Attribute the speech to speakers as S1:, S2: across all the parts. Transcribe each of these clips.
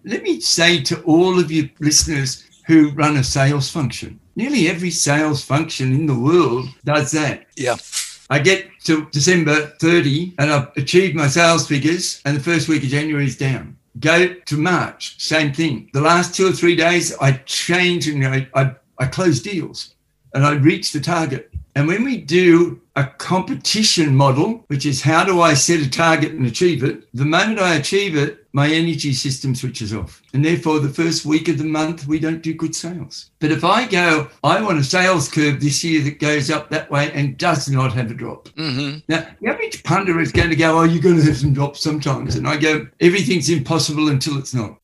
S1: let me say to all of you listeners who run a sales function, nearly every sales function in the world does that.
S2: Yeah.
S1: I get to December 30 and I've achieved my sales figures and the first week of January is down. Go to March, same thing. The last 2 or 3 days, I change and I close deals and I reach the target. And when we do a competition model, which is how do I set a target and achieve it, the moment I achieve it, my energy system switches off. And therefore, the first week of the month, we don't do good sales. But if I go, I want a sales curve this year that goes up that way and does not have a drop.
S2: Mm-hmm.
S1: Now, the average punter is going to go, oh, you're going to have some drops sometimes. And I go, everything's impossible until it's not.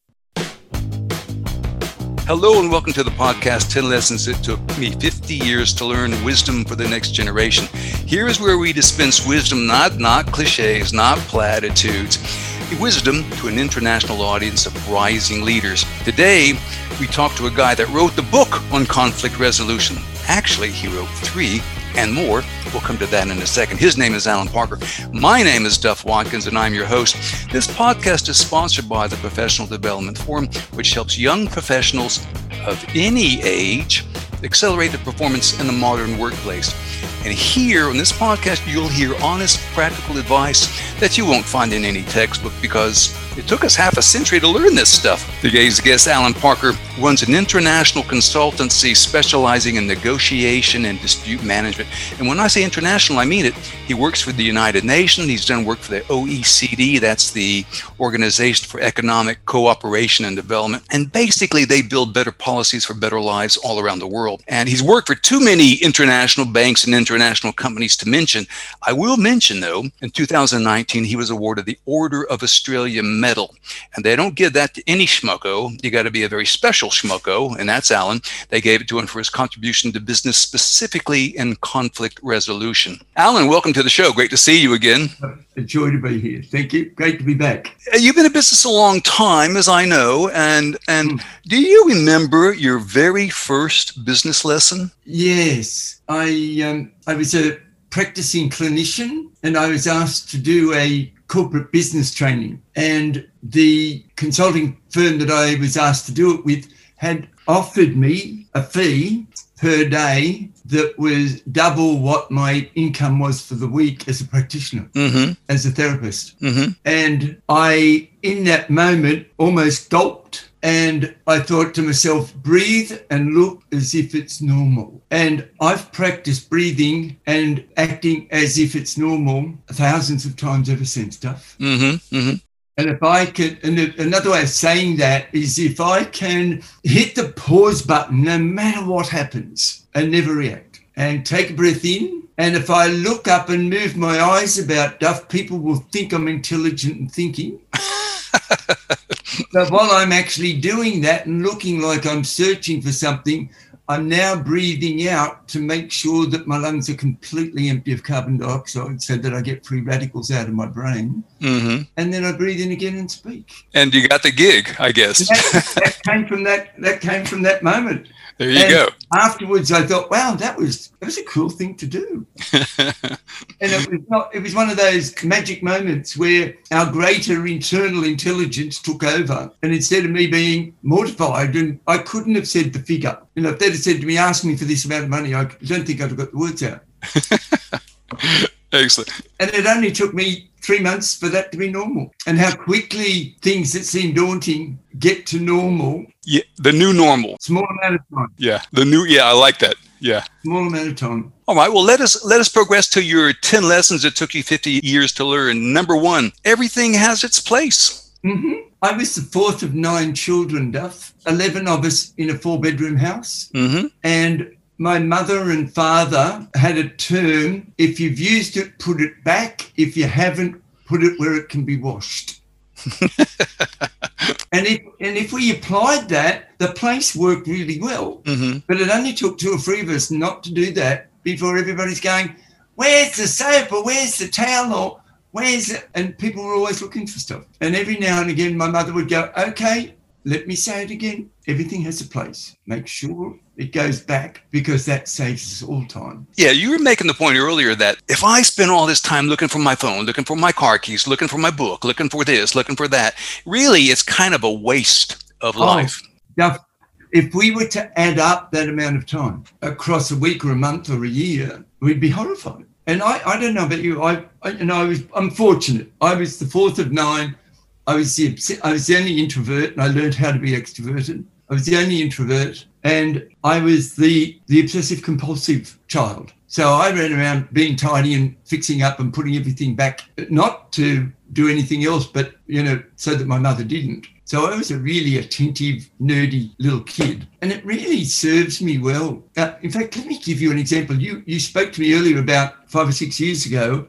S2: Hello and welcome to the podcast, 10 Lessons It Took Me 50 Years to Learn, Wisdom for the Next Generation. Here is where we dispense wisdom, not cliches, not platitudes. Wisdom to an international audience of rising leaders. Today, we talk to a guy that wrote the book on conflict resolution. Actually, he wrote 3 and more. We'll come to that in a second. His name is Alan Parker. My name is Duff Watkins, and I'm your host. This podcast is sponsored by the Professional Development Forum, which helps young professionals of any age accelerate their performance in the modern workplace. And here on this podcast, you'll hear honest, practical advice that you won't find in any textbook because it took us half a century to learn this stuff. Today's guest, Alan Parker, runs an international consultancy specializing in negotiation and dispute management. And when I say international, I mean it. He works for the United Nations. He's done work for the OECD. That's the Organization for Economic Cooperation and Development. And basically, they build better policies for better lives all around the world. And he's worked for too many international banks and international companies to mention. I will mention, though, in 2019, he was awarded the Order of Australia Medal. And they don't give that to any schmucko. You got to be a very special schmucko, and that's Alan. They gave it to him for his contribution to business, specifically in conflict resolution. Alan, welcome to the show. Great to see you again.
S1: A joy to be here. Thank you. Great to be back.
S2: You've been in business a long time, as I know, and do you remember your very first business lesson?
S1: Yes. I was a practicing clinician and I was asked to do a corporate business training, and the consulting firm that I was asked to do it with had offered me a fee per day that was double what my income was for the week as a practitioner, as a therapist. Mm-hmm. And I, in that moment, almost gulped. And I thought to myself, breathe and look as if it's normal. And I've practiced breathing and acting as if it's normal thousands of times ever since, Duff. Mm-hmm. Mm-hmm. And if I can, and another way of saying that is if I can hit the pause button no matter what happens and never react and take a breath in. And if I look up and move my eyes about, Duff, people will think I'm intelligent and thinking. But while I'm actually doing that and looking like I'm searching for something, I'm now breathing out to make sure that my lungs are completely empty of carbon dioxide so that I get free radicals out of my brain. Mm-hmm. And then I breathe in again and speak. And
S2: you got the gig, I guess.
S1: That came from that moment.
S2: There you go.
S1: Afterwards, I thought, wow, that was a cool thing to do. And it was one of those magic moments where our greater internal intelligence took over. And instead of me being mortified, and I couldn't have said the figure. You know, if they'd have said to me, ask me for this amount of money, I don't think I'd have got the words out.
S2: Excellent.
S1: And it only took me 3 months for that to be normal. And how quickly things that seem daunting get to normal.
S2: Yeah, the new normal.
S1: Small amount of time.
S2: Yeah, I like that. Yeah.
S1: Small amount of time.
S2: All right, well, let us progress to your 10 lessons it took you 50 years to learn. Number 1, everything has its place.
S1: Mm-hmm. I was the 4th of 9 children, Duff. 11 of us in a 4-bedroom house. Mm-hmm. And my mother and father had a term, if you've used it, put it back. If you haven't, put it where it can be washed. And if we applied that, the place worked really well. Mm-hmm. But it only took 2 or 3 of us not to do that before everybody's going, where's the soap or where's the towel or where's it? And people were always looking for stuff. And every now and again, my mother would go, okay, let me say it again. Everything has a place. Make sure it goes back, because that saves us all time.
S2: Yeah, you were making the point earlier that if I spend all this time looking for my phone, looking for my car keys, looking for my book, looking for this, looking for that, really it's kind of a waste of life.
S1: Now, if we were to add up that amount of time across a week or a month or a year, we'd be horrified. And I don't know about you. I'm fortunate. I was the fourth of 9. I was the only introvert, and I learned how to be extroverted. I was the only introvert, and I was the obsessive compulsive child. So I ran around being tidy and fixing up and putting everything back, not to do anything else, but, so that my mother didn't. So I was a really attentive, nerdy little kid, and it really serves me well. In fact, let me give you an example. You spoke to me earlier about 5 or 6 years ago.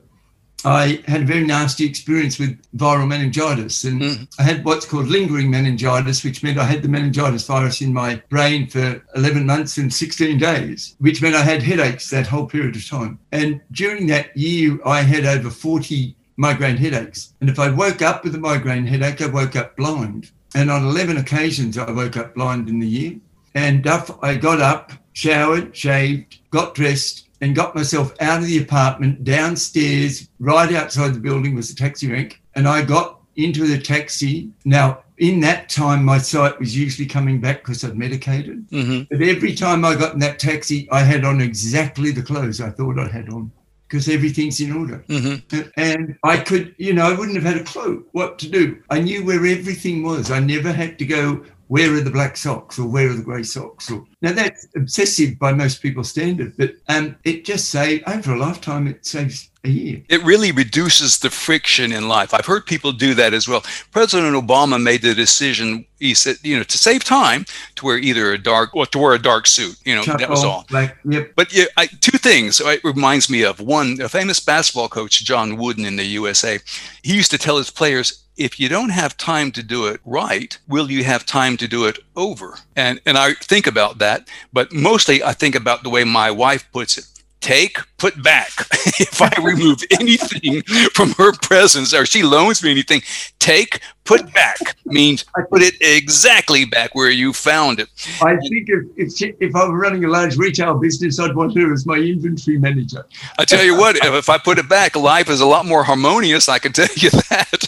S1: I had a very nasty experience with viral meningitis, and I had what's called lingering meningitis, which meant I had the meningitis virus in my brain for 11 months and 16 days, which meant I had headaches that whole period of time. And during that year, I had over 40 migraine headaches. And if I woke up with a migraine headache, I woke up blind. And on 11 occasions, I woke up blind in the year. And I got up, showered, shaved, got dressed, and got myself out of the apartment, downstairs, right outside the building was a taxi rank. And I got into the taxi. Now, in that time, my sight was usually coming back because I'd medicated. But every time I got in that taxi, I had on exactly the clothes I thought I had on, because everything's in order. And I could, I wouldn't have had a clue what to do. I knew where everything was. I never had to go, where are the black socks or where are the grey socks? Now, that's obsessive by most people's standard, but it just over a lifetime, it saves a year.
S2: It really reduces the friction in life. I've heard people do that as well. President Obama made the decision, he said, to save time, to wear either to wear a dark suit. That was all.
S1: Yep.
S2: But two things it reminds me of. One, a famous basketball coach, John Wooden in the USA, he used to tell his players, if you don't have time to do it right, will you have time to do it over? And I think about that, but mostly I think about the way my wife puts it. Take, put back. If I remove anything from her presence or she loans me anything, take, put back means put it exactly back where you found it.
S1: I think if I were running a large retail business, I'd want her as my inventory manager.
S2: I tell you what, if I put it back, life is a lot more harmonious. I can tell you that.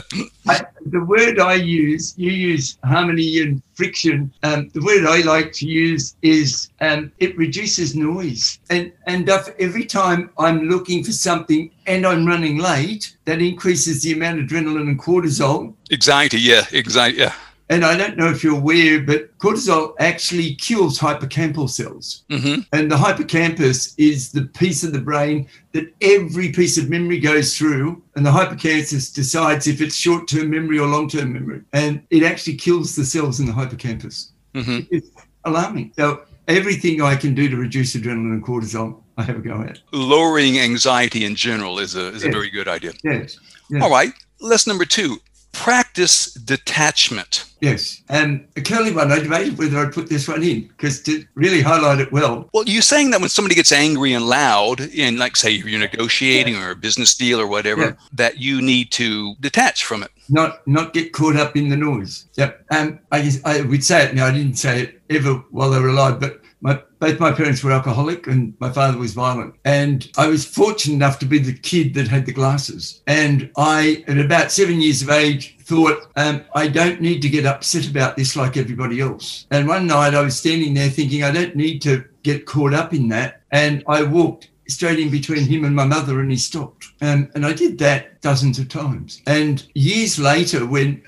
S1: The word I use, you use harmony and friction. The word I like to use is it reduces noise. And every time I'm looking for something and I'm running late, that increases the amount of adrenaline and cortisol. Anxiety,
S2: yeah.
S1: And I don't know if you're aware, but cortisol actually kills hippocampal cells. And the hippocampus is the piece of the brain that every piece of memory goes through. And the hippocampus decides if it's short-term memory or long-term memory. And it actually kills the cells in the hippocampus. It's alarming. So everything I can do to reduce adrenaline and cortisol, I have a go at.
S2: Lowering anxiety in general is a very good idea.
S1: Yes.
S2: All right. Lesson number 2. Practice detachment.
S1: Yes. And a curly one, I debated whether I'd put this one in because to really highlight it well.
S2: Well, you're saying that when somebody gets angry and loud in, like, say, you're negotiating or a business deal or whatever, that you need to detach from it.
S1: Not get caught up in the noise. Yep. I guess I would say it now. I didn't say it ever while they were alive, but both my parents were alcoholic and my father was violent. And I was fortunate enough to be the kid that had the glasses. And I, at about 7 years of age, thought, I don't need to get upset about this like everybody else. And one night I was standing there thinking, I don't need to get caught up in that. And I walked straight in between him and my mother and he stopped. And I did that dozens of times. And years later, when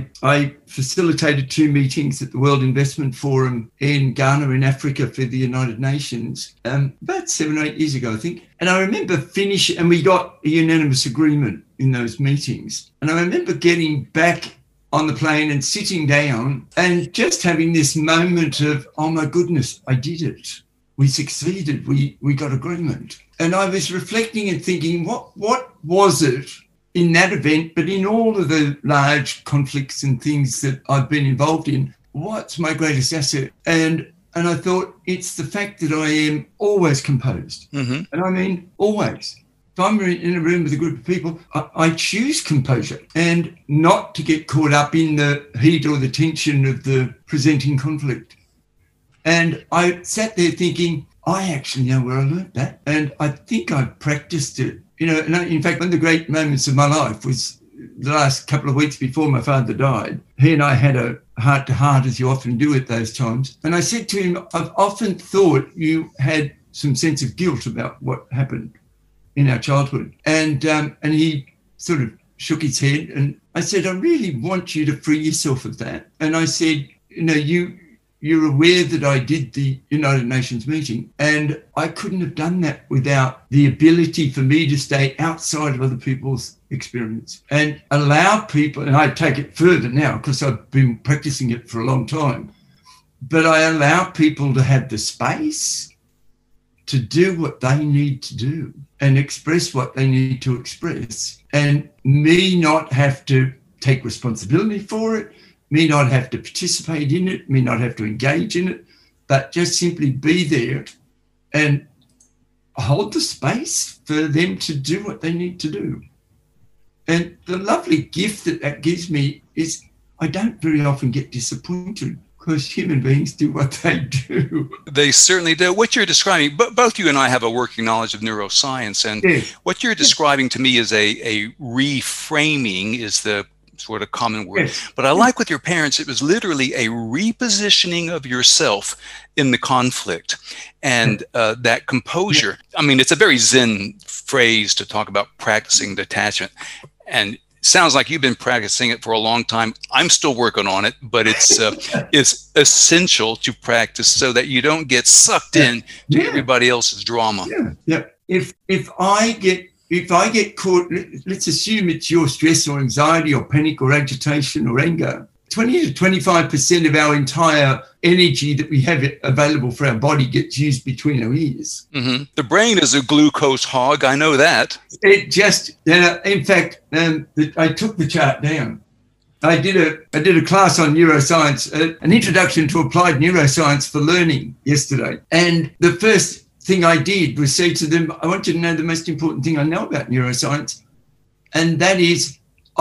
S1: I facilitated 2 meetings at the World Investment Forum in Ghana in Africa for the United Nations, about 7 or 8 years ago, I think. And I remember finishing, and we got a unanimous agreement in those meetings. And I remember getting back on the plane and sitting down and just having this moment of, oh my goodness, I did it. We succeeded. We got agreement. And I was reflecting and thinking, what was it in that event, but in all of the large conflicts and things that I've been involved in, what's my greatest asset? And I thought it's the fact that I am always composed. And I mean, always. If I'm in a room with a group of people, I choose composure and not to get caught up in the heat or the tension of the presenting conflict. And I sat there thinking, I actually know where I learned that. And I think I practiced it. And in fact, one of the great moments of my life was the last couple of weeks before my father died. He and I had a heart-to-heart, as you often do at those times. And I said to him, I've often thought you had some sense of guilt about what happened in our childhood. And he sort of shook his head. And I said, I really want you to free yourself of that. And I said, you're aware that I did the United Nations meeting, and I couldn't have done that without the ability for me to stay outside of other people's experience and allow people, and I take it further now because I've been practicing it for a long time, but I allow people to have the space to do what they need to do and express what they need to express, and me not have to take responsibility for it, me not have to participate in it, me not have to engage in it, but just simply be there and hold the space for them to do what they need to do. And the lovely gift that gives me is I don't very often get disappointed because human beings do what they do.
S2: They certainly do. What you're describing, both you and I have a working knowledge of neuroscience, and what you're describing to me is a reframing is the sort of common word.
S1: Yes.
S2: But I like with your parents, it was literally a repositioning of yourself in the conflict and that composure. I mean, it's a very Zen phrase to talk about practicing detachment. And it sounds like you've been practicing it for a long time. I'm still working on it, but it's essential to practice so that you don't get sucked in to everybody else's drama.
S1: Yeah. If I get caught, let's assume it's your stress or anxiety or panic or agitation or anger, 20 to 25% of our entire energy that we have available for our body gets used between our ears.
S2: Mm-hmm. The brain is a glucose hog. I know that.
S1: It just, in fact, I took the chart down. I did a class on neuroscience, an introduction to applied neuroscience for learning yesterday. And the first thing I did was say to them, I want you to know the most important thing I know about neuroscience, and that is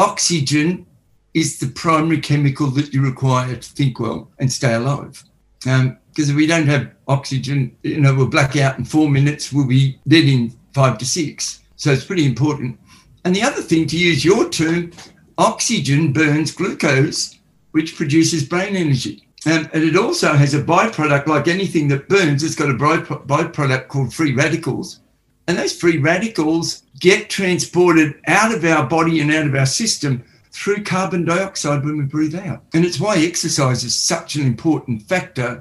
S1: oxygen is the primary chemical that you require to think well and stay alive. Because if we don't have oxygen, we'll black out in 4 minutes, we'll be dead in 5 to 6. So it's pretty important. And the other thing, to use your term, oxygen burns glucose, which produces brain energy. And it also has a byproduct, like anything that burns, it's got a byproduct called free radicals. And those free radicals get transported out of our body and out of our system through carbon dioxide when we breathe out. And it's why exercise is such an important factor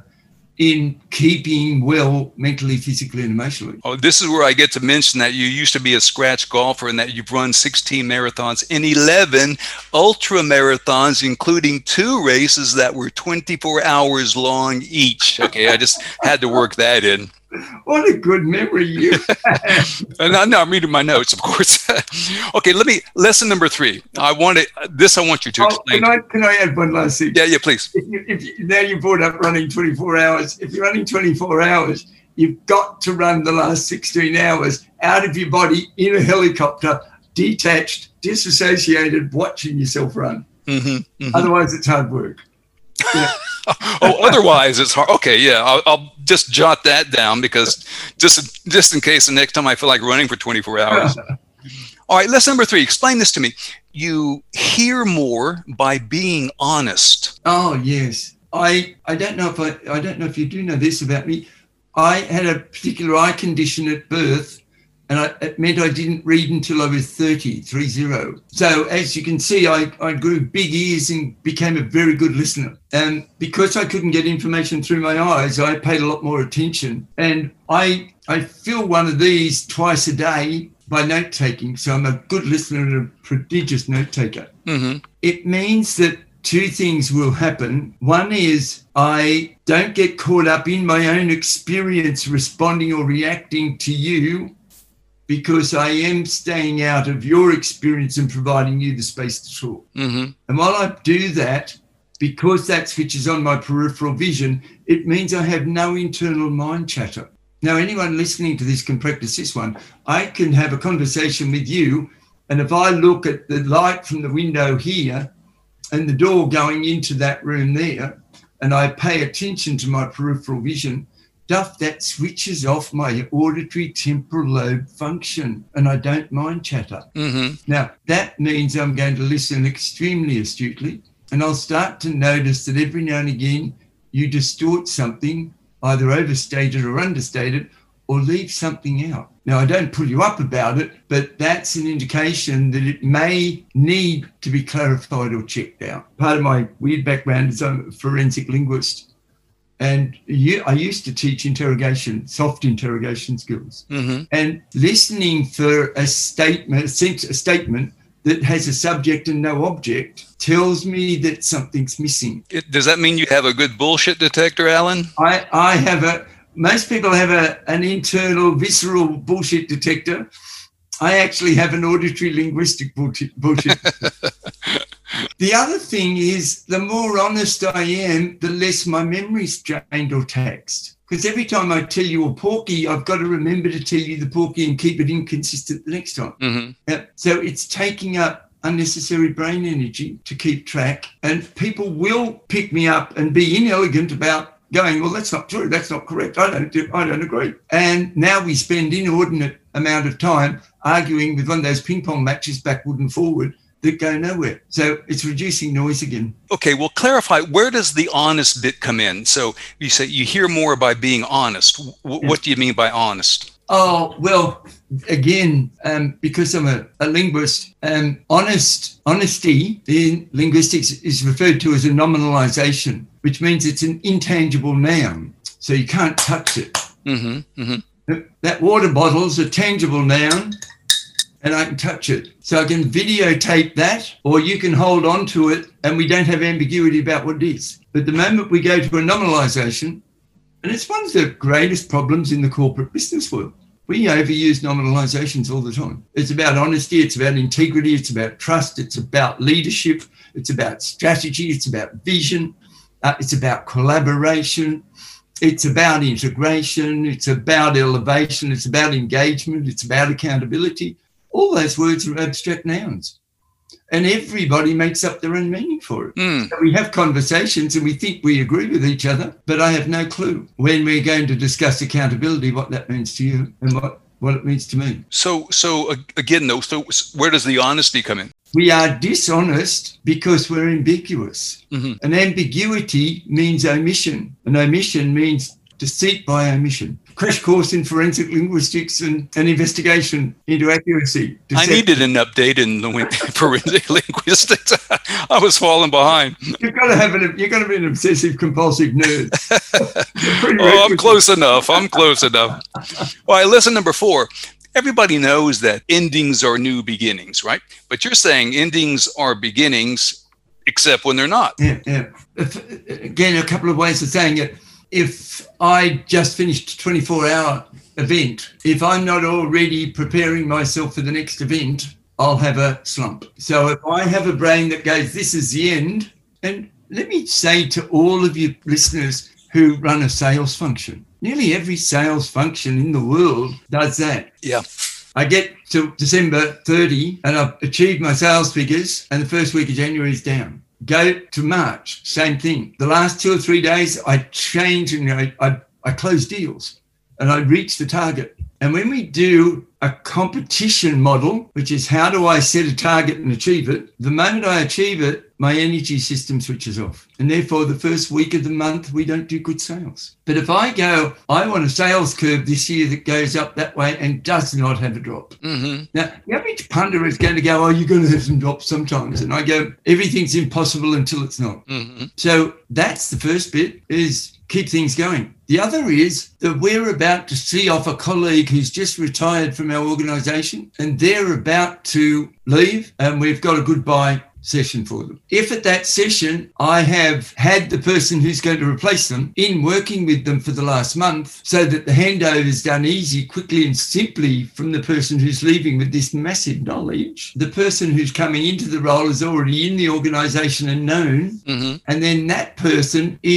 S1: in keeping well mentally, physically, and emotionally.
S2: Oh, this is where I get to mention that you used to be a scratch golfer and that you've run 16 marathons and 11 ultra marathons, including 2 races that were 24 hours long each. Okay, I just had to work that in.
S1: What a good memory you have.
S2: And I'm reading my notes, of course. Okay, lesson number 3. I want you to explain.
S1: Can I add one last thing?
S2: Yeah, please.
S1: Now you brought up running 24 hours. If you're running 24 hours, you've got to run the last 16 hours out of your body in a helicopter, detached, disassociated, watching yourself run.
S2: Mm-hmm, mm-hmm.
S1: Otherwise, it's hard work. Yeah.
S2: Otherwise it's hard. Okay, yeah, I'll just jot that down because just in case the next time I feel like running for 24 hours. All right, lesson number 3. Explain this to me. You hear more by being honest.
S1: Oh yes, I don't know if you do know this about me. I had a particular eye condition at birth, and it meant I didn't read until I was 30. So as you can see, I grew big ears and became a very good listener. And because I couldn't get information through my eyes, I paid a lot more attention. And I fill one of these twice a day by note-taking. So I'm a good listener and a prodigious note-taker.
S2: Mm-hmm.
S1: It means that 2 things will happen. One is I don't get caught up in my own experience responding or reacting to you, because I am staying out of your experience and providing you the space to talk.
S2: Mm-hmm.
S1: And while I do that, because that switches on my peripheral vision, it means I have no internal mind chatter. Now, anyone listening to this can practice this one. I can have a conversation with you, and if I look at the light from the window here and the door going into that room there, and I pay attention to my peripheral vision, that switches off my auditory temporal lobe function, and I don't mind chatter. Now, that means I'm going to listen extremely astutely, and I'll start to notice that every now and again you distort something, either overstated or understated, or leave something out. Now, I don't pull you up about it, but that's an indication that it may need to be clarified or checked out. Part of my weird background is I'm a forensic linguist, and I used to teach soft interrogation skills. And listening for a statement that has a subject and no object tells me that something's missing.
S2: Does that mean you have a good bullshit detector, Alan?
S1: Most people have an internal visceral bullshit detector. I actually have an auditory linguistic bullshit. The other thing is, the more honest I am, the less my memory's drained or taxed. Because every time I tell you a porky, I've got to remember to tell you the porky and keep it inconsistent the next time. So it's taking up unnecessary brain energy to keep track. And people will pick me up and be inelegant about going, well, that's not true. That's not correct. I don't agree. And now we spend inordinate amount of time arguing with one of those ping pong matches backward and forward that go nowhere. So it's reducing noise again.
S2: Okay, well, clarify, where does the honest bit come in? So you say you hear more by being honest. What do you mean by honest?
S1: Oh, well, again, because I'm a linguist, honesty in linguistics is referred to as a nominalization, which means it's an intangible noun. So you can't touch it. That water bottle's a tangible noun, and I can touch it. So I can videotape that, or you can hold on to it, and we don't have ambiguity about what it is. But the moment we go to a nominalization, and it's one of the greatest problems in the corporate business world, we overuse nominalizations all the time. It's about honesty, it's about integrity, it's about trust, it's about leadership, it's about strategy, it's about vision, it's about collaboration, it's about integration, it's about elevation, it's about engagement, it's about accountability. All those words are abstract nouns, and everybody makes up their own meaning for it. So we have conversations and we think we agree with each other, but I have no clue when we're going to discuss accountability, what that means to you and what it means to me.
S2: So again, though, so where does the honesty come in?
S1: We are dishonest because we're ambiguous. An ambiguity means omission. An omission means deceit by omission. Crash course in forensic linguistics and investigation into accuracy.
S2: I needed an update in the forensic linguistics. I was falling behind.
S1: You've got to be an obsessive compulsive nerd.
S2: I'm close enough. All right, lesson number 4. Everybody knows that endings are new beginnings, right? But you're saying endings are beginnings, except when they're not.
S1: Yeah. Again, a couple of ways of saying it. If I just finished a 24-hour event, if I'm not already preparing myself for the next event, I'll have a slump. So if I have a brain that goes, this is the end, and let me say to all of you listeners who run a sales function, nearly every sales function in the world does that.
S2: Yeah.
S1: I get to December 30 and I've achieved my sales figures, and the first week of January is down. Go to March, same thing. The last 2 or 3 days, I change and I close deals and I reach the target. And when we do a competition model, which is how do I set a target and achieve it, the moment I achieve it, my energy system switches off. And therefore, the first week of the month, we don't do good sales. But if I go, I want a sales curve this year that goes up that way and does not have a drop. Now, the average punter is going to go, oh, you're going to have some drops sometimes. And I go, everything's impossible until it's not. So that's the first bit, is keep things going. The other is that we're about to see off a colleague who's just retired from our organisation, and they're about to leave, and we've got a goodbye session for them. If at that session I have had the person who's going to replace them in working with them for the last month, so that the handover is done easy, quickly and simply from the person who's leaving with this massive knowledge, the person who's coming into the role is already in the organisation and known, and then that person is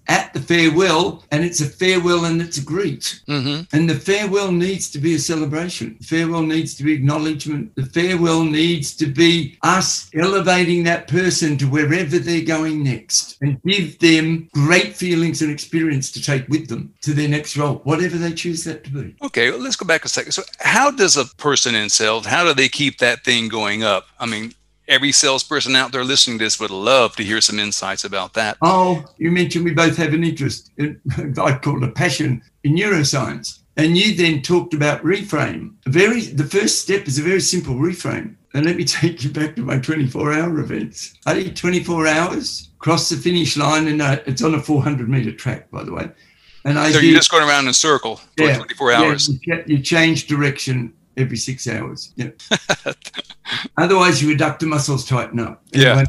S1: at the farewell, and it's a farewell and it's a greet.
S2: Mm-hmm.
S1: And the farewell needs to be a celebration. The farewell needs to be acknowledgement. The farewell needs to be us elevating that person to wherever they're going next and give them great feelings and experience to take with them to their next role, whatever they choose that to be.
S2: Okay, let's go back a second. So how does a person in sales, how do they keep that thing going up? I mean, every salesperson out there listening to this would love to hear some insights about that.
S1: Oh, you mentioned we both have an interest, I'd call it a passion, in neuroscience. And you then talked about reframe. The first step is a very simple reframe. And let me take you back to my 24-hour events. I did 24 hours, cross the finish line, and it's on a 400-meter track, by the way. And
S2: you're just going around in a circle for 24 hours.
S1: Yeah, you change direction every 6 hours. Yeah. Otherwise, your adductor muscles tighten up.
S2: Yeah.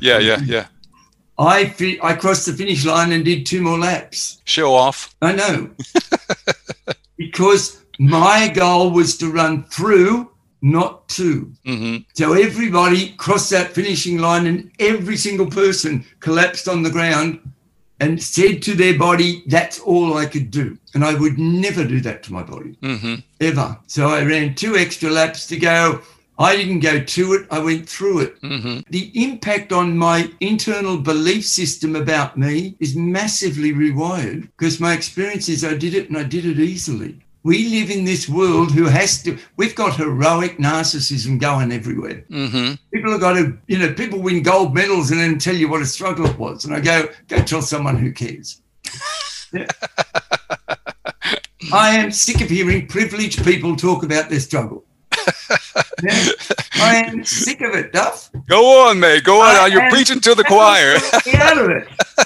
S1: I crossed the finish line and did 2 more laps.
S2: Show off.
S1: I know. Because my goal was to run through, not to.
S2: Mm-hmm.
S1: So everybody crossed that finishing line and every single person collapsed on the ground and said to their body, that's all I could do. And I would never do that to my body, ever. So I ran 2 extra laps to go. I didn't go to it, I went through it.
S2: Mm-hmm.
S1: The impact on my internal belief system about me is massively rewired because my experience is I did it and I did it easily. We live in this world we've got heroic narcissism going everywhere.
S2: Mm-hmm.
S1: People have got to, people win gold medals and then tell you what a struggle it was. And I go tell someone who cares. Yeah. I am sick of hearing privileged people talk about their struggle. Yeah. I am sick of it, Duff.
S2: Go on, mate. Go on. You're preaching to the choir.
S1: Get out of it.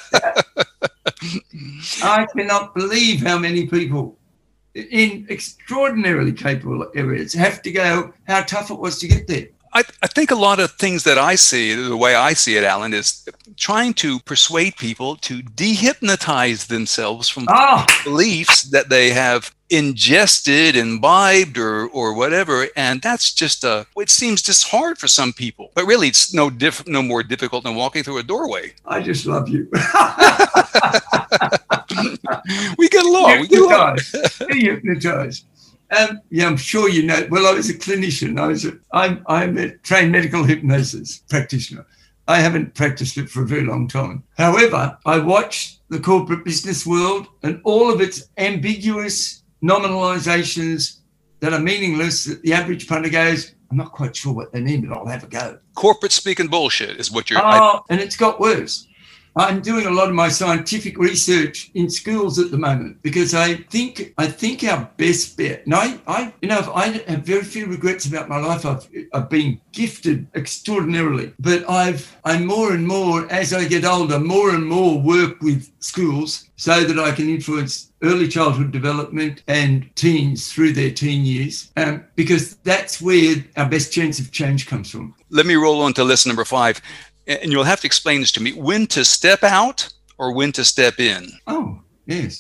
S1: I cannot believe how many people in extraordinarily capable areas have to go, how tough it was to get there.
S2: I think a lot of things that I see, the way I see it, Alan, is trying to persuade people to dehypnotize themselves from beliefs that they have ingested, imbibed, or whatever. And that's just it seems just hard for some people. But really, it's no more difficult than walking through a doorway.
S1: I just love you.
S2: We get along.
S1: Hypnotized. I'm sure you know. Well, I was a clinician. I'm a trained medical hypnosis practitioner. I haven't practiced it for a very long time. However, I watched the corporate business world and all of its ambiguous nominalizations that are meaningless. That the average punter goes, I'm not quite sure what they mean, but I'll have a go.
S2: Corporate speaking bullshit is what you're.
S1: And it's got worse. I'm doing a lot of my scientific research in schools at the moment because I think our best bet. And I have very few regrets about my life. I've been gifted extraordinarily, but I'm more and more as I get older, more and more work with schools so that I can influence early childhood development and teens through their teen years, because that's where our best chance of change comes from.
S2: Let me roll on to lesson number 5. And you'll have to explain this to me, when to step out or when to step in.
S1: Oh, yes.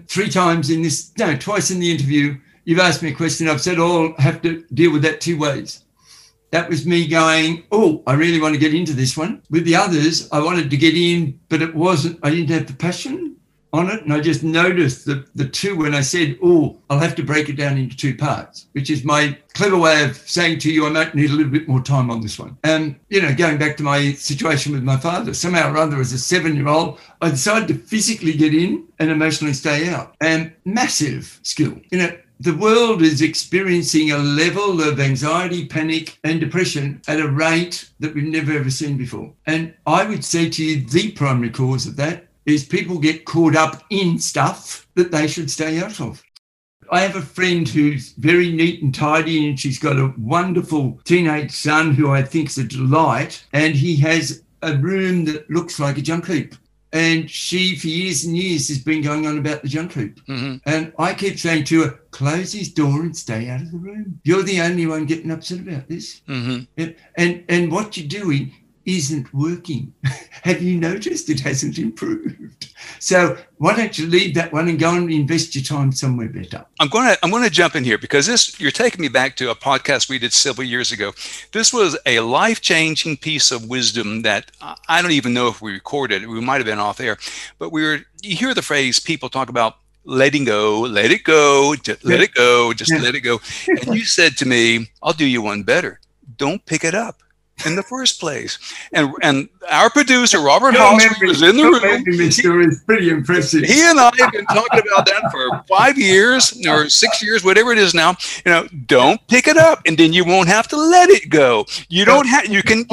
S1: 3 times twice in the interview, you've asked me a question. I've said, I'll have to deal with that 2 ways. That was me going, I really want to get into this one. With the others, I wanted to get in, but I didn't have the passion on it. And I just noticed the 2 when I said, I'll have to break it down into 2 parts, which is my clever way of saying to you, I might need a little bit more time on this one. And, going back to my situation with my father, somehow or other as a 7-year-old, I decided to physically get in and emotionally stay out. And massive skill. The world is experiencing a level of anxiety, panic, and depression at a rate that we've never ever seen before. And I would say to you, the primary cause of that is people get caught up in stuff that they should stay out of. I have a friend who's very neat and tidy, and she's got a wonderful teenage son who I think's a delight, and he has a room that looks like a junk heap. And she, for years and years, has been going on about the junk heap.
S2: Mm-hmm.
S1: And I keep saying to her, close his door and stay out of the room. You're the only one getting upset about this.
S2: Mm-hmm.
S1: And what you're doing, isn't working. Have you noticed it hasn't improved? So why don't you leave that one and go and invest your time somewhere better?
S2: I'm going to jump in here because you're taking me back to a podcast we did several years ago. This was a life-changing piece of wisdom that I don't even know if we recorded it. We might have been off air, but you hear the phrase people talk about letting go, let it go, just let it go, just let it go. And you said to me, I'll do you one better. Don't pick it up in the first place. And our producer, Robert Hosmer, was in the room.
S1: It's pretty impressive.
S2: He and I have been talking about that for 5 years or 6 years, whatever it is now. Don't pick it up, and then you won't have to let it go. You don't have.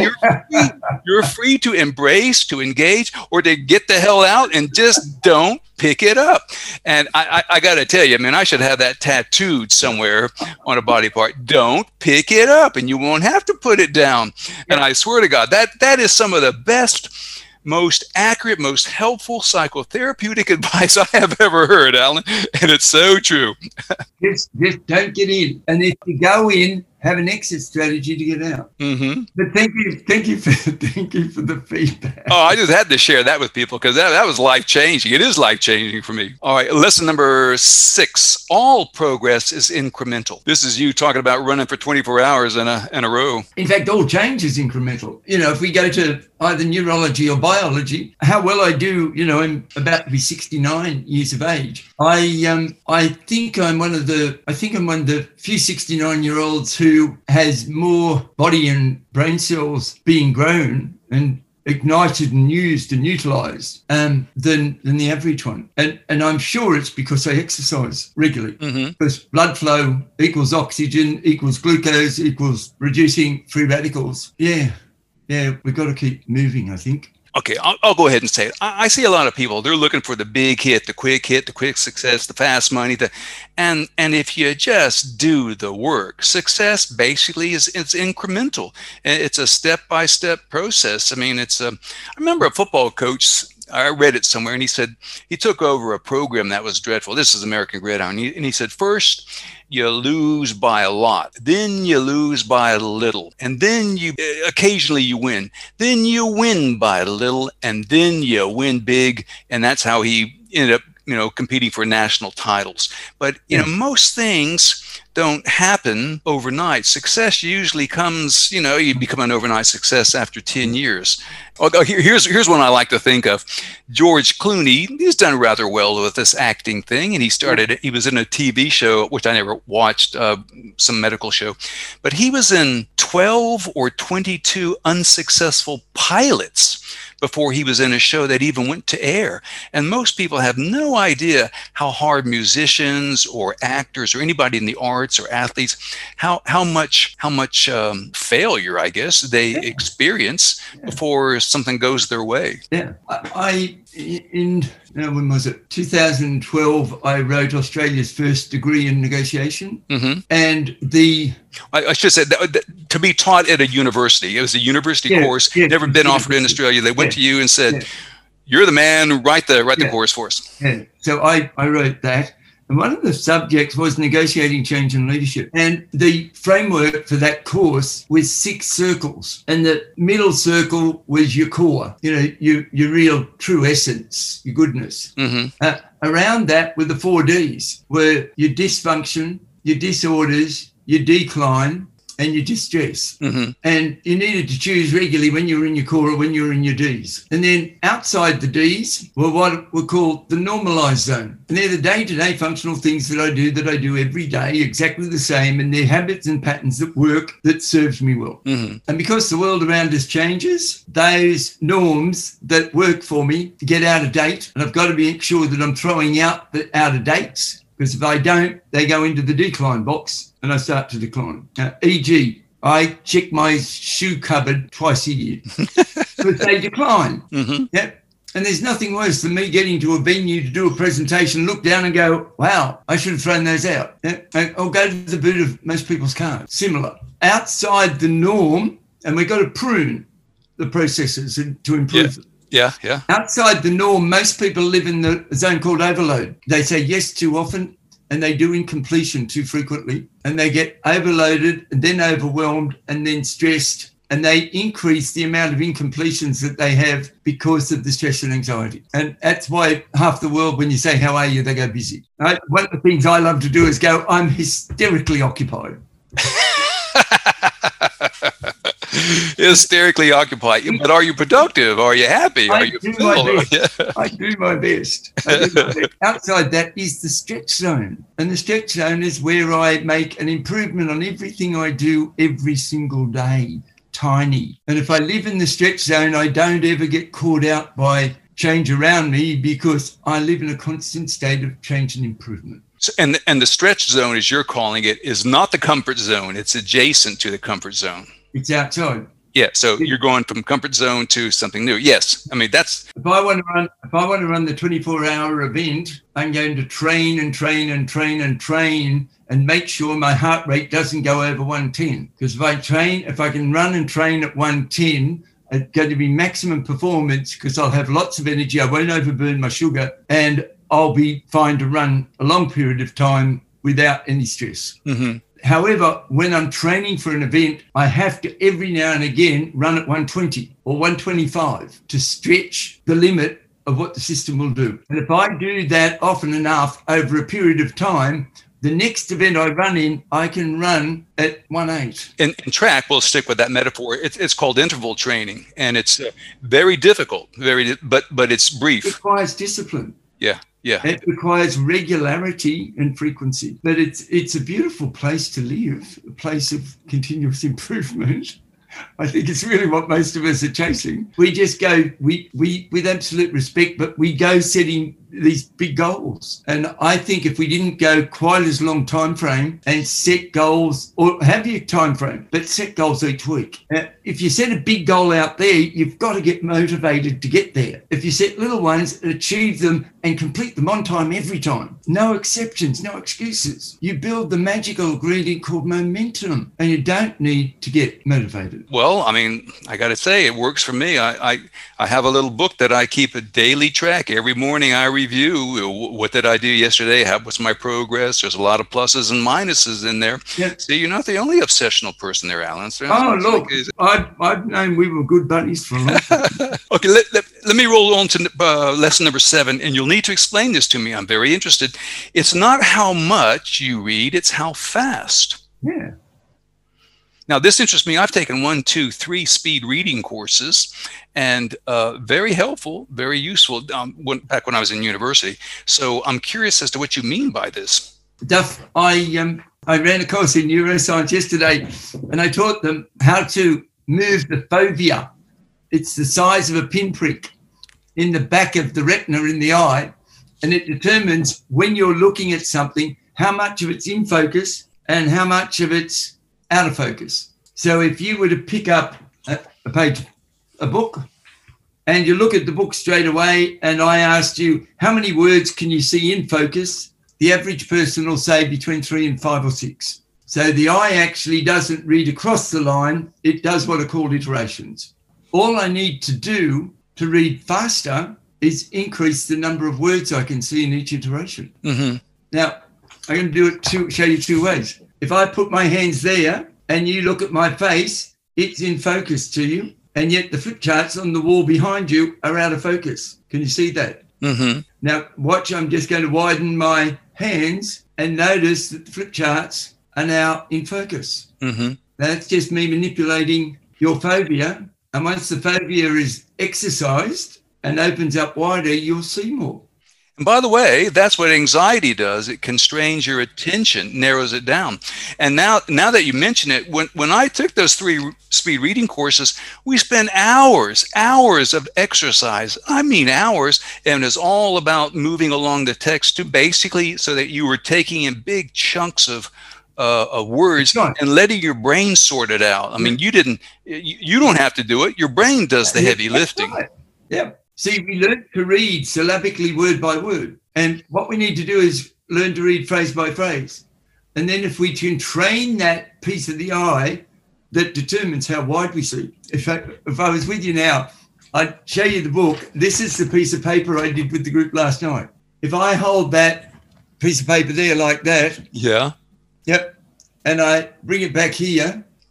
S2: You're free to embrace, to engage, or to get the hell out and just don't pick it up. And I got to tell you, man, I should have that tattooed somewhere on a body part. Don't pick it up, and you won't have to put it down. And I swear to God, that is some of the best, most accurate, most helpful psychotherapeutic advice I have ever heard, Alan. And it's so true.
S1: Just don't get in. And if you go in, have an exit strategy to get out.
S2: Mm-hmm.
S1: But thank you for the feedback.
S2: Oh, I just had to share that with people because that was life-changing. It is life-changing for me. All right, lesson number 6. All progress is incremental. This is you talking about running for 24 hours in a row.
S1: In fact, all change is incremental. If we go to either neurology or biology, how well I do, I'm about to be 69 years of age. I think I'm one of the few 69-year-olds who has more body and brain cells being grown and ignited and used and utilized than the average one. And I'm sure it's because I exercise regularly. Mm-hmm. Because blood flow equals oxygen equals glucose equals reducing free radicals. Yeah, we've got to keep moving, I think.
S2: Okay, I'll go ahead and say it. I see a lot of people, they're looking for the big hit, the quick success, the fast money. And if you just do the work, success basically it's incremental. It's a step-by-step process. I mean, I remember a football coach, I read it somewhere, and he said he took over a program that was dreadful. This is American Gridiron. And he said, first, you lose by a lot. Then you lose by a little. And then occasionally you win. Then you win by a little. And then you win big. And that's how he ended up, competing for national titles. But, most things don't happen overnight. Success usually comes, you become an overnight success after 10 years. Here's one I like to think of. George Clooney, he's done rather well with this acting thing. And he was in a TV show, which I never watched, some medical show. But he was in 12 or 22 unsuccessful pilots before he was in a show that even went to air. And most people have no idea how hard musicians or actors or anybody in the arts or athletes, how much failure, I guess, they experience before something goes their way.
S1: Yeah, when was it? 2012, I wrote Australia's first degree in negotiation. Mm-hmm. And
S2: I should say that to be taught at a university. It was a university course, never been offered in Australia. They went to you and said, you're the man, write the course for us.
S1: Yeah. So I wrote that. And one of the subjects was negotiating change and leadership. And the framework for that course was 6 circles. And the middle circle was your core, your real true essence, your goodness. Mm-hmm. Around that were the 4 Ds, were your dysfunction, your disorders, your decline, and your distress. Mm-hmm. And you needed to choose regularly when you were in your core or when you were in your Ds. And then outside the Ds were what were called the normalized zone. And they're the day-to-day functional things that I do every day, exactly the same, and they're habits and patterns that work, that serves me well. Mm-hmm. And because the world around us changes, those norms that work for me get out of date, and I've got to be sure that I'm throwing out the out of dates, because if I don't, they go into the decline box and I start to decline. E.g., I check my shoe cupboard twice a year because they decline. Mm-hmm. Yep. And there's nothing worse than me getting to a venue to do a presentation, look down and go, wow, I should have thrown those out. Yep. Or go to the boot of most people's cars. Similar. Outside the norm, and we've got to prune the processes to improve them.
S2: Yeah.
S1: Outside the norm, most people live in the zone called overload. They say yes too often, and they do incompletion too frequently, and they get overloaded and then overwhelmed and then stressed and they increase the amount of incompletions that they have because of the stress and anxiety. And that's why half the world, when you say, how are you, they go busy. Right? One of the things I love to do is go, I'm hysterically occupied.
S2: Hysterically occupied. But are you productive? Are you happy? Are you
S1: do my best. I do my best. Outside that is the stretch zone. And the stretch zone is where I make an improvement on everything I do every single day. Tiny. And if I live in the stretch zone, I don't ever get caught out by change around me because I live in a constant state of change and improvement.
S2: So, and the stretch zone, as you're calling it, is not the comfort zone. It's adjacent to the comfort zone.
S1: It's outside.
S2: Yeah. So you're going from comfort zone to something new. Yes. I mean, that's.
S1: If I want to run the 24-hour event, I'm going to train and train and train and train and make sure my heart rate doesn't go over 110. Because if I can run and train at 110, it's going to be maximum performance because I'll have lots of energy. I won't overburn my sugar and I'll be fine to run a long period of time without any stress.
S2: Mm-hmm.
S1: However, when I'm training for an event, I have to every now and again run at 120 or 125 to stretch the limit of what the system will do. And if I do that often enough over a period of time, the next event I run in, I can run at 1.8.
S2: In track, we'll stick with that metaphor. It's called interval training, and it's very difficult, but it's brief.
S1: It requires discipline.
S2: Yeah.
S1: It requires regularity and frequency. But it's a beautiful place to live, a place of continuous improvement. I think it's really what most of us are chasing. We just go, we with absolute respect, but we go setting these big goals. And I think if we didn't go quite as long time frame and set goals, or have your time frame, but set goals each week. If you set a big goal out there, you've got to get motivated to get there. If you set little ones, achieve them and complete them on time every time. No exceptions, no excuses. You build the magical ingredient called momentum, and you don't need to get motivated.
S2: Well, I mean, I got to say, it works for me. I have a little book that I keep a daily track. Every morning I review what did I do yesterday, what's my progress. There's a lot of pluses and minuses in there.
S1: Yeah.
S2: See, you're not the only obsessional person there, Alan.
S1: Look, I've known we were good buddies for a long time.
S2: Okay, let me roll on to lesson number 7, and you'll need to explain this to me. I'm very interested. It's not how much you read, it's how fast.
S1: Yeah.
S2: Now, this interests me. I've taken 1, 2, 3 speed reading courses, and very helpful, very useful back when I was in university. So I'm curious as to what you mean by this.
S1: Duff, I ran a course in neuroscience yesterday, and I taught them how to move the fovea. It's the size of a pinprick in the back of the retina in the eye, and it determines when you're looking at something, how much of it's in focus and how much of it's out of focus. So if you were to pick up a book, and you look at the book straight away, and I asked you, how many words can you see in focus? The average person will say between 3 and 5 or 6. So the eye actually doesn't read across the line. It does what are called iterations. All I need to do to read faster is increase the number of words I can see in each iteration.
S2: Mm-hmm.
S1: Now, I'm going to do it show you 2 ways. If I put my hands there and you look at my face, it's in focus to you, and yet the flip charts on the wall behind you are out of focus. Can you see that?
S2: Mm-hmm.
S1: Now, watch, I'm just going to widen my hands and notice that the flip charts are now in focus.
S2: Mm-hmm.
S1: That's just me manipulating your fovea, and once the fovea is exercised and opens up wider, you'll see more.
S2: And by the way, that's what anxiety does. It constrains your attention, narrows it down. And now that you mention it, when I took those 3 speed reading courses, we spent hours of exercise. I mean hours. And it's all about moving along the text to basically so that you were taking in big chunks of words and letting your brain sort it out. I mean, you don't have to do it. Your brain does the heavy lifting.
S1: Right. Yeah. See, we learn to read syllabically word by word. And what we need to do is learn to read phrase by phrase. And then if we can train that piece of the eye, that determines how wide we see. If I was with you now, I'd show you the book. This is the piece of paper I did with the group last night. If I hold that piece of paper there like that.
S2: Yeah.
S1: Yep. And I bring it back here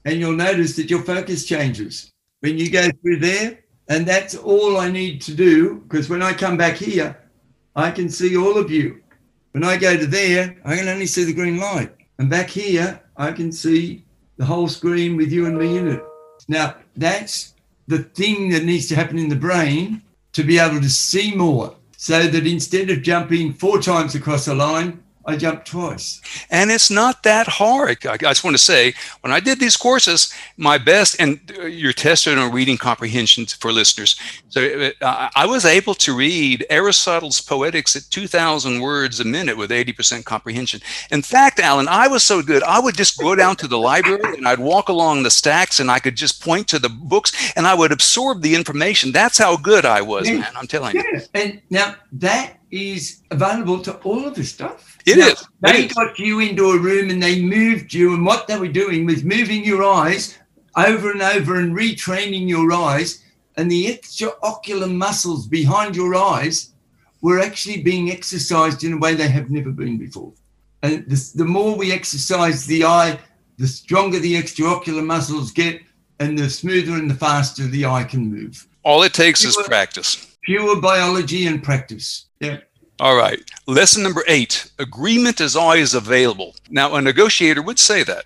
S1: and you'll notice that your focus changes when you go through there. And that's all I need to do, because when I come back here, I can see all of you. When I go to there, I can only see the green light. And back here, I can see the whole screen with you and me in it. Now, that's the thing that needs to happen in the brain to be able to see more, so that instead of jumping 4 times across a line, I jumped twice.
S2: And it's not that hard. I just want to say, when I did these courses, my best, and you're tested on reading comprehension for listeners. So I was able to read Aristotle's Poetics at 2,000 words a minute with 80% comprehension. In fact, Alan, I was so good, I would just go down to the library and I'd walk along the stacks and I could just point to the books and I would absorb the information. That's how good I was, man, I'm telling you.
S1: And now that is available to all of this stuff.
S2: It is.
S1: They got you into a room and they moved you, and what they were doing was moving your eyes over and over and retraining your eyes, and the extraocular muscles behind your eyes were actually being exercised in a way they have never been before. And the more we exercise the eye, the stronger the extraocular muscles get, and the smoother and the faster the eye can move.
S2: All it takes is practice.
S1: Pure biology and practice. Yeah.
S2: All right. Lesson number 8, agreement is always available. Now, a negotiator would say that.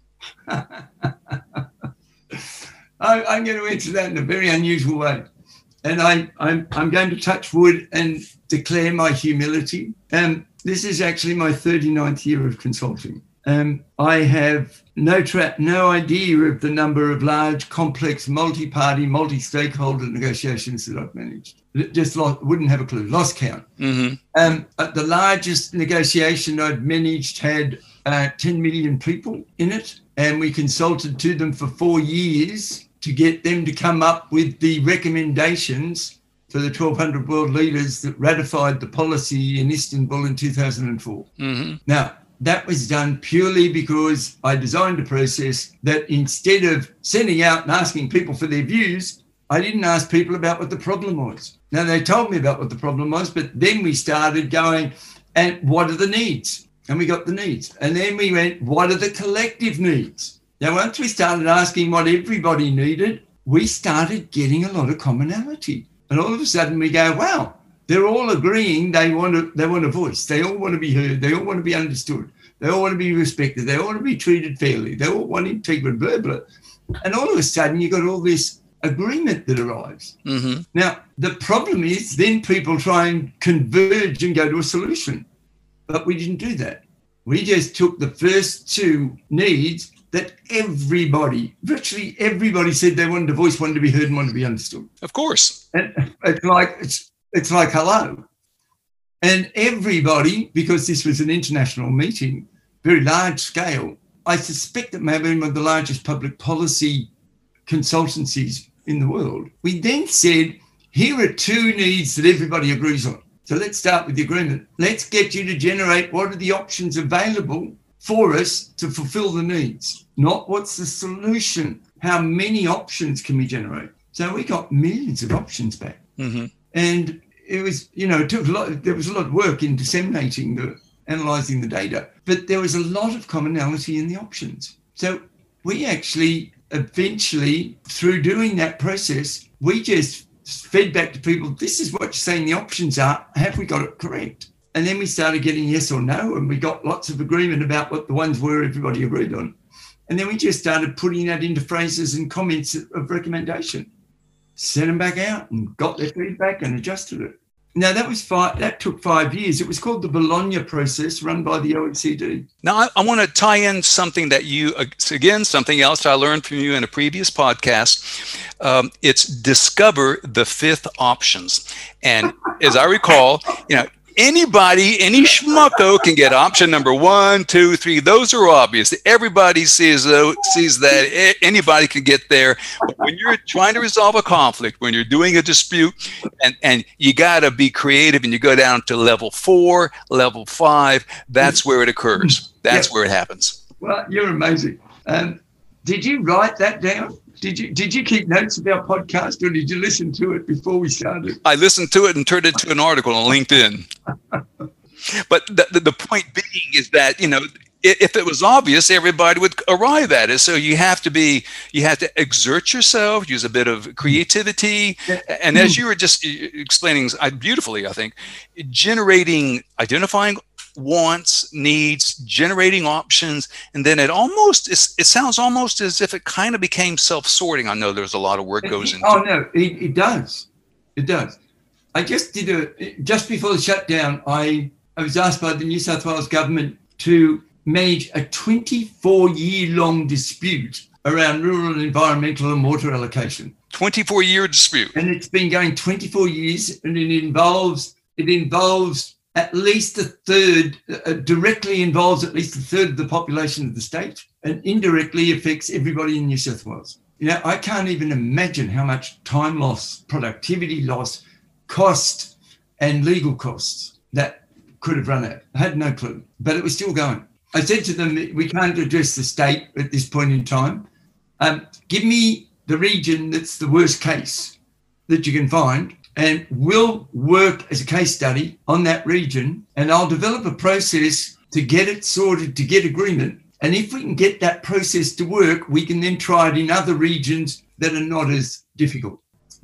S1: I'm going to answer that in a very unusual way. And I'm going to touch wood and declare my humility. This is actually my 39th year of consulting. I have no idea of the number of large, complex, multi-party, multi-stakeholder negotiations that I've managed. Just wouldn't have a clue, lost count. Mm-hmm. The largest negotiation I'd managed had 10 million people in it, and we consulted to them for 4 years to get them to come up with the recommendations for the 1,200 world leaders that ratified the policy in Istanbul in 2004. Mm-hmm. Now, that was done purely because I designed a process that instead of sending out and asking people for their views, I didn't ask people about what the problem was. Now, they told me about what the problem was, but then we started going, and what are the needs? And we got the needs. And then we went, what are the collective needs? Now, once we started asking what everybody needed, we started getting a lot of commonality. And all of a sudden we go, wow, they're all agreeing they want a voice. They all want to be heard. They all want to be understood. They all want to be respected. They all want to be treated fairly. They all want integrity, blah, blah. And all of a sudden you got all this agreement that arrives. Mm-hmm. Now, the problem is then people try and converge and go to a solution. But we didn't do that. We just took the first 2 needs that virtually everybody said they wanted a voice, wanted to be heard, and wanted to be understood.
S2: Of course.
S1: And it's like hello. And everybody, because this was an international meeting, very large scale, I suspect it may have been one of the largest public policy consultancies in the world. We then said, here are 2 needs that everybody agrees on. So let's start with the agreement. Let's get you to generate what are the options available for us to fulfill the needs, not what's the solution. How many options can we generate? So we got millions of options back. Mm-hmm. And it was, it took there was a lot of work in disseminating analysing the data, but there was a lot of commonality in the options. So we actually eventually, through doing that process, we just fed back to people, this is what you're saying the options are, have we got it correct? And then we started getting yes or no, and we got lots of agreement about what the ones were everybody agreed on. And then we just started putting that into phrases and comments of recommendation, sent them back out and got their feedback and adjusted it. Now, that took 5 years. It was called the Bologna process run by the OECD.
S2: Now, I want to tie in something that something else I learned from you in a previous podcast. It's discover the 5th options. And as I recall, anybody, any schmucko can get option number 1, 2, 3. Those are obvious. Everybody sees that. Anybody can get there. But when you're trying to resolve a conflict, when you're doing a dispute, and you got to be creative, and you go down to level 4, level 5, that's where it occurs. That's where it happens.
S1: Well, you're amazing. Did you write that down? Did you keep notes of our podcast, or did you listen to it before we started?
S2: I listened to it and turned it into an article on LinkedIn. But the point being is that, if it was obvious, everybody would arrive at it. So you have to exert yourself, use a bit of creativity. And as you were just explaining beautifully, I think, identifying wants, needs, generating options, and then it sounds almost as if it kind of became self-sorting. I know there's a lot of work goes into.
S1: Oh no, it does. It does. I just just before the shutdown, I was asked by the New South Wales government to manage a 24-year-long dispute around rural environmental and water allocation.
S2: 24-year dispute.
S1: And it's been going 24 years, and it involves at least a third, directly involves at least a third of the population of the state, and indirectly affects everybody in New South Wales. I can't even imagine how much time loss, productivity loss, cost, and legal costs that could have run out. I had no clue, but it was still going. I said to them, we can't address the state at this point in time. Give me the region that's the worst case that you can find, and we'll work as a case study on that region, and I'll develop a process to get it sorted, to get agreement. And if we can get that process to work, we can then try it in other regions that are not as difficult.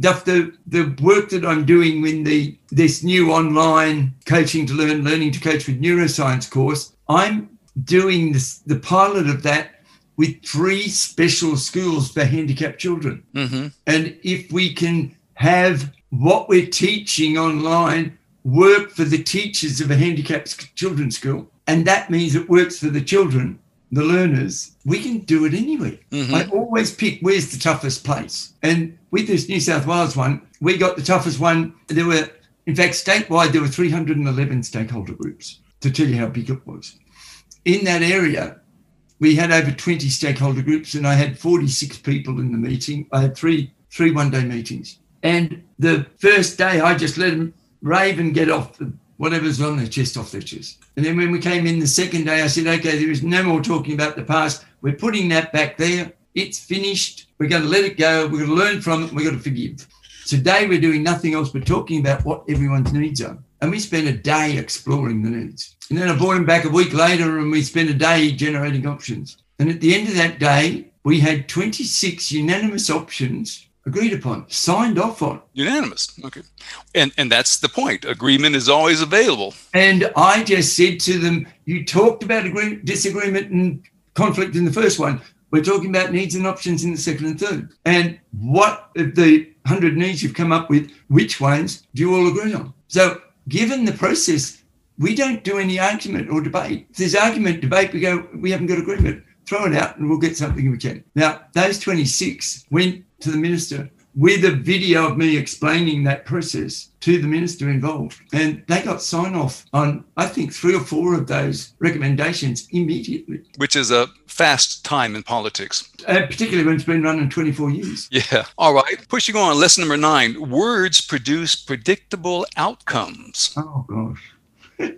S1: The work that I'm doing in this new online Coaching to Learn, Learning to Coach with Neuroscience course, I'm doing the pilot of that with 3 special schools for handicapped children. Mm-hmm. And if we can have what we're teaching online work for the teachers of a handicapped children's school, and that means it works for the children, the learners, we can do it anywhere. Mm-hmm. I always pick where's the toughest place. And with this New South Wales one, we got the toughest one. There were, in fact, statewide, there were 311 stakeholder groups, to tell you how big it was. In that area, we had over 20 stakeholder groups, and I had 46 people in the meeting. I had three one-day meetings. And the first day, I just let them rave and get off whatever's on their chest off their chest. And then when we came in the second day, I said, okay, there is no more talking about the past. We're putting that back there. It's finished. We're going to let it go. We're going to learn from it. We're going to forgive. Today, we're doing nothing else but talking about what everyone's needs are. And we spent a day exploring the needs. And then I brought him back a week later, and we spent a day generating options. And at the end of that day, we had 26 unanimous options agreed upon, signed off on.
S2: Unanimous. Okay. And that's the point. Agreement is always available.
S1: And I just said to them, you talked about disagreement and conflict in the first one. We're talking about needs and options in the second and third. And what of the 100 needs you've come up with, which ones do you all agree on? So given the process, we don't do any argument or debate. If there's argument, debate, we go, we haven't got agreement. Throw it out and we'll get something we can. Now, those 26 went to the minister with a video of me explaining that process to the minister involved. And they got sign off on, I think, 3 or 4 of those recommendations immediately.
S2: Which is a fast time in politics.
S1: Particularly when it's been running 24 years.
S2: Yeah. All right. Pushing on. Lesson number 9. Words produce predictable outcomes.
S1: Oh, gosh.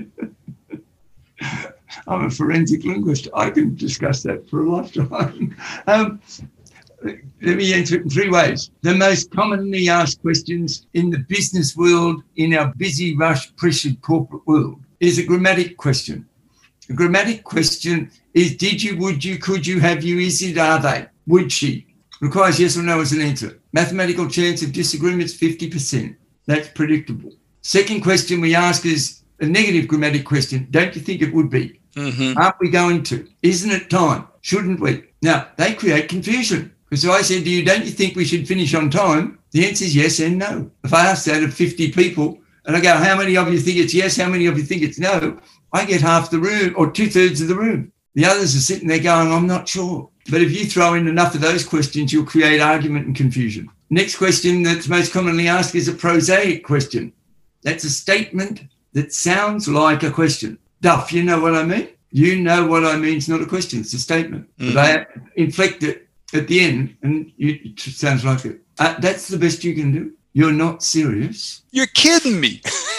S1: I'm a forensic linguist. I can discuss that for a lifetime. Let me answer it in 3 ways. The most commonly asked questions in the business world, in our busy, rush, pressured corporate world, is a grammatic question. A grammatic question is did you, would you, could you, have you, is it, are they, would she? Requires yes or no as an answer. Mathematical chance of disagreements, 50%. That's predictable. Second question we ask is a negative grammatic question. Don't you think it would be? Mm-hmm. Aren't we going to? Isn't it time? Shouldn't we? Now, they create confusion. So I said to you, don't you think we should finish on time? The answer is yes and no. If I ask that of 50 people and I go, how many of you think it's yes? How many of you think it's no? I get half the room or 2/3 of the room. The others are sitting there going, I'm not sure. But if you throw in enough of those questions, you'll create argument and confusion. Next question that's most commonly asked is a prosaic question. That's a statement that sounds like a question. Duff, you know what I mean? You know what I mean. It's not a question. It's a statement. Mm-hmm. But I inflect it at the end, and it sounds like it. That's the best you can do. You're not serious.
S2: You're kidding me.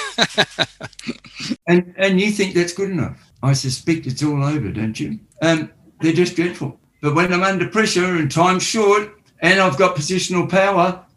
S1: and you think that's good enough. I suspect it's all over, don't you? They're just dreadful. But when I'm under pressure and time's short and I've got positional power,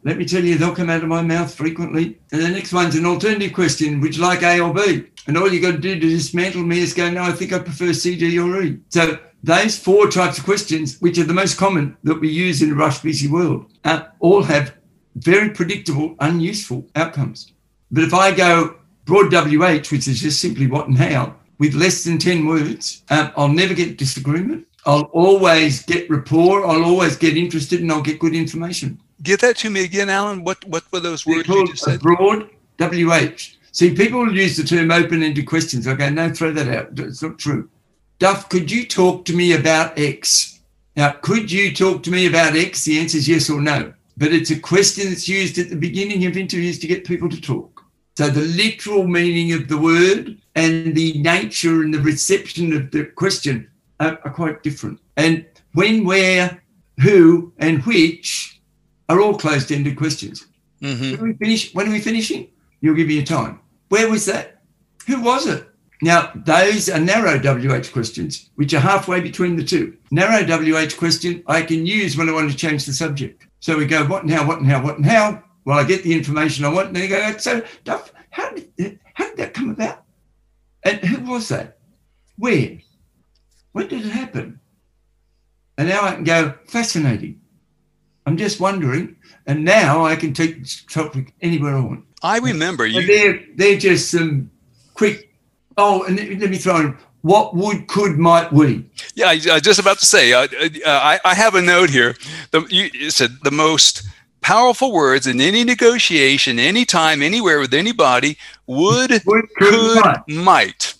S1: let me tell you, they'll come out of my mouth frequently. And the next one's an alternative question. Would you like A or B? And all you got to do to dismantle me is go, no, I think I prefer C, D, or E. So those 4 types of questions, which are the most common that we use in a rush, busy world, all have very predictable, unuseful outcomes. But if I go broad WH, which is just simply what and how, with less than 10 words, I'll never get disagreement. I'll always get rapport. I'll always get interested, and I'll get good information.
S2: Give that to me again, Alan. What were those words you just said?
S1: Broad WH. See, people use the term open-ended questions. I go, no, throw that out. It's not true. Duff, could you talk to me about X? Now, could you talk to me about X? The answer is yes or no. But it's a question that's used at the beginning of interviews to get people to talk. So the literal meaning of the word and the nature and the reception of the question are quite different. And when, where, who, and which are all closed-ended questions. Mm-hmm. When are we finishing? You'll give me a time. Where was that? Who was it? Now, those are narrow WH questions, which are halfway between the two. Narrow WH question I can use when I want to change the subject. So we go, what and how, what and how, what and how? Well, I get the information I want, and then you go, so, Duff, how did that come about? And who was that? Where? When did it happen? And now I can go, fascinating. I'm just wondering. And now I can take the topic anywhere I want.
S2: I remember you.
S1: They're just some quick, and let me throw in, what would, could, might, we?
S2: Yeah, I was just about to say, I have a note here. You said the most powerful words in any negotiation, anytime, anywhere, with anybody, would, could, might.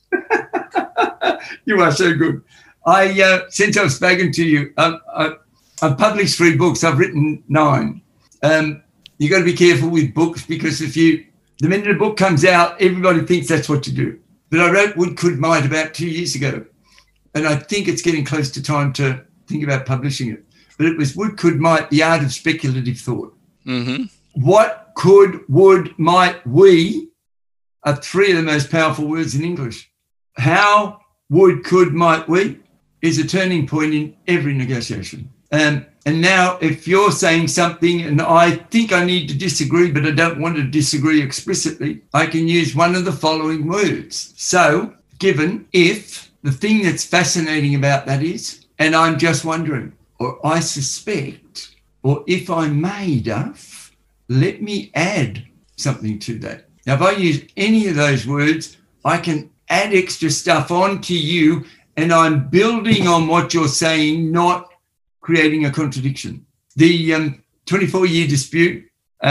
S1: You are so good. Since I've spoken to you, I've published 3 books. I've written 9. You got to be careful with books, because the minute a book comes out, everybody thinks that's what you do. But I wrote Would, Could, Might about 2 years ago, and I think it's getting close to time to think about publishing it. But it was Would, Could, Might, the art of speculative thought. Mm-hmm. What, could, would, might, we are 3 of the most powerful words in English. How, would, could, might, we is a turning point in every negotiation. And now if you're saying something and I think I need to disagree, but I don't want to disagree explicitly, I can use one of the following words. So, given, if, the thing that's fascinating about that is, and I'm just wondering, or I suspect, or if I may, Duff, let me add something to that. Now, if I use any of those words, I can add extra stuff on to you, and I'm building on what you're saying, not creating a contradiction. The 24-year dispute,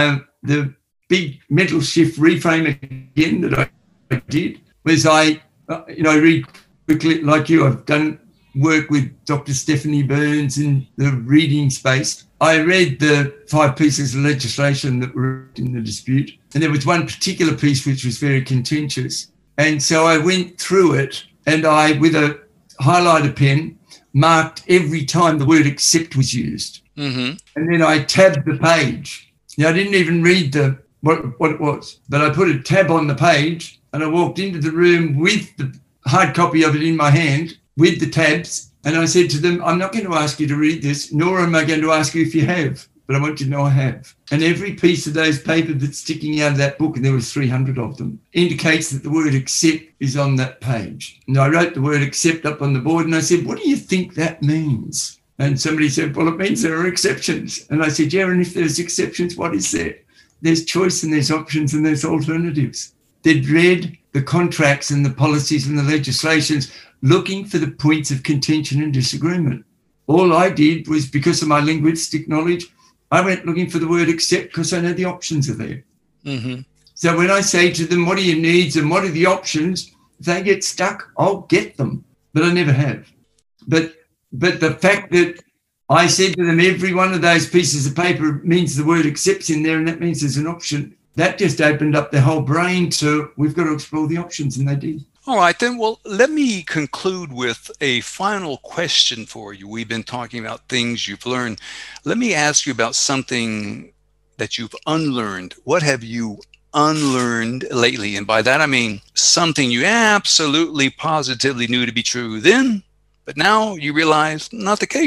S1: the big mental shift reframe again that I did was I read quickly like you. I've done work with Dr. Stephanie Burns in the reading space. I read the 5 pieces of legislation that were in the dispute, and there was one particular piece which was very contentious. And so I went through it, and I, with a highlighter pen, marked every time the word accept was used. Mm-hmm. And then I tabbed the page. Now, I didn't even read what it was, but I put a tab on the page, and I walked into the room with the hard copy of it in my hand with the tabs, and I said to them, I'm not going to ask you to read this, nor am I going to ask you if you have, but I want you to know I have. And every piece of those paper that's sticking out of that book, and there was 300 of them, indicates that the word accept is on that page. And I wrote the word accept up on the board, and I said, what do you think that means? And somebody said, well, it means there are exceptions. And I said, yeah, and if there's exceptions, what is there? There's choice, and there's options, and there's alternatives. They'd read the contracts and the policies and the legislations looking for the points of contention and disagreement. All I did was, because of my linguistic knowledge, I went looking for the word accept because I know the options are there. Mm-hmm. So when I say to them, what are your needs and what are the options, if they get stuck, I'll get them. But I never have. But the fact that I said to them, every one of those pieces of paper means the word accepts in there, and that means there's an option, that just opened up their whole brain to, we've got to explore the options, and they did.
S2: All right, then, well, let me conclude with a final question for you. We've been talking about things you've learned. Let me ask you about something that you've unlearned. What have you unlearned lately? And by that, I mean something you absolutely, positively knew to be true then, but now you realize not the case.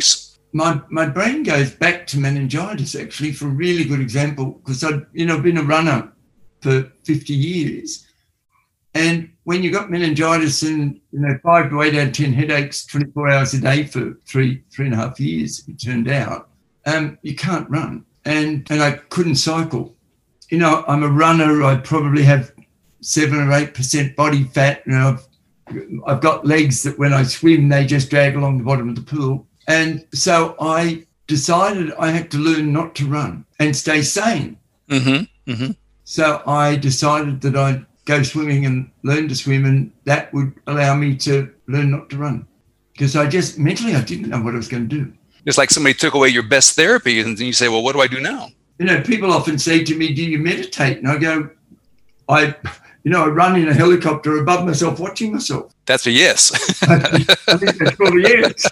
S1: my brain goes back to meningitis, actually, for a really good example, because I've been a runner for 50 years. And when you got meningitis and 5 to 8 out of 10 headaches 24 hours a day for three and a half years, it turned out, you can't run. And I couldn't cycle. I'm a runner. I probably have 7 or 8% body fat. I've got legs that when I swim, they just drag along the bottom of the pool. And so I decided I had to learn not to run and stay sane.
S2: Mm-hmm. Mm-hmm.
S1: So I decided that I'd go swimming and learn to swim, and that would allow me to learn not to run, because I just mentally, I didn't know what I was going to do.
S2: It's like somebody took away your best therapy, and then you say, well, what do I do now?
S1: People often say to me, do you meditate? And I go, I run in a helicopter above myself, watching myself.
S2: That's a yes.
S1: I think that's probably yes.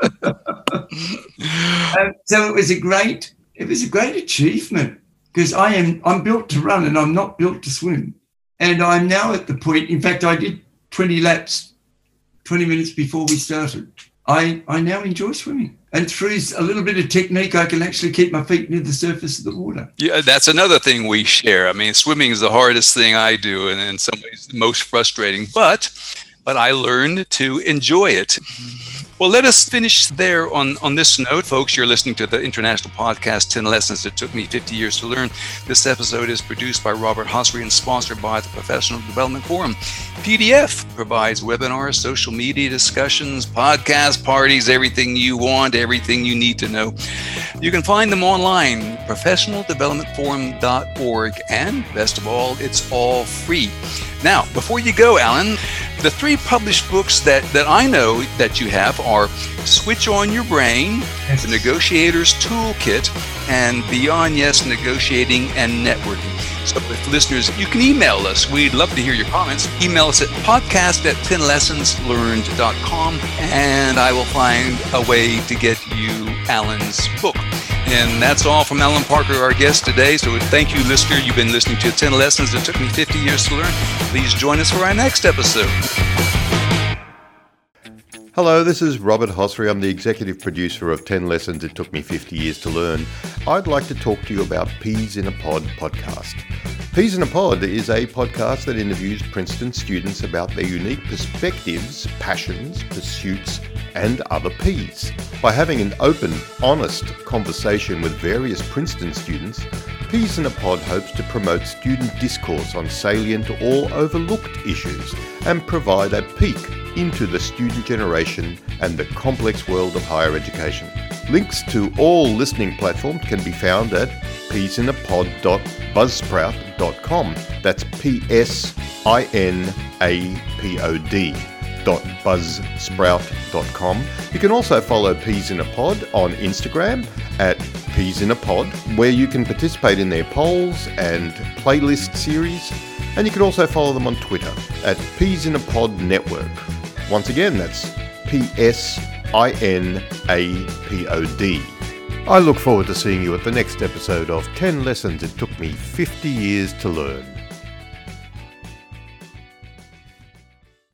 S1: So it was a great achievement, because I'm built to run and I'm not built to swim. And I'm now at the point, in fact, I did 20 laps 20 minutes before we started. I now enjoy swimming. And through a little bit of technique, I can actually keep my feet near the surface of the water.
S2: Yeah, that's another thing we share. I mean, swimming is the hardest thing I do, and in some ways the most frustrating. But I learned to enjoy it. Well, let us finish there on this note, folks. You're listening to the international podcast, 10 Lessons It Took Me 50 Years to Learn. This episode is produced by Robert Hosry and sponsored by the Professional Development Forum. PDF provides webinars, social media discussions, podcast parties, everything you want, everything you need to know. You can find them online, professionaldevelopmentforum.org. And best of all, it's all free. Now, before you go, Alan, the 3 published books that I know that you have are Switch On Your Brain,
S1: yes,
S2: The Negotiator's Toolkit, and Beyond Yes, Negotiating and Networking. So if listeners, you can email us. We'd love to hear your comments. Email us at podcast@10lessonslearned.com, and I will find a way to get you Alan's book. And that's all from Alan Parker, our guest today. So thank you, listener. You've been listening to 10 Lessons That Took Me 50 Years to Learn. Please join us for our next episode.
S3: Hello, this is Robert Hosry. I'm the executive producer of 10 Lessons It Took Me 50 Years to Learn. I'd like to talk to you about Peas in a Pod podcast. Peas in a Pod is a podcast that interviews Princeton students about their unique perspectives, passions, pursuits, and other peas. By having an open, honest conversation with various Princeton students, Peas in a Pod hopes to promote student discourse on salient or overlooked issues and provide a peek into the student generation and the complex world of higher education. Links to all listening platforms can be found at peasinapod.buzzsprout.com. That's PSINAPOD.buzzsprout.com. You can also follow Peas in a Pod on Instagram at Peas in a Pod, where you can participate in their polls and playlist series. And you can also follow them on Twitter at Peas in a Pod Network. Once again, that's PSINAPOD. I look forward to seeing you at the next episode of 10 Lessons It Took Me 50 Years to Learn.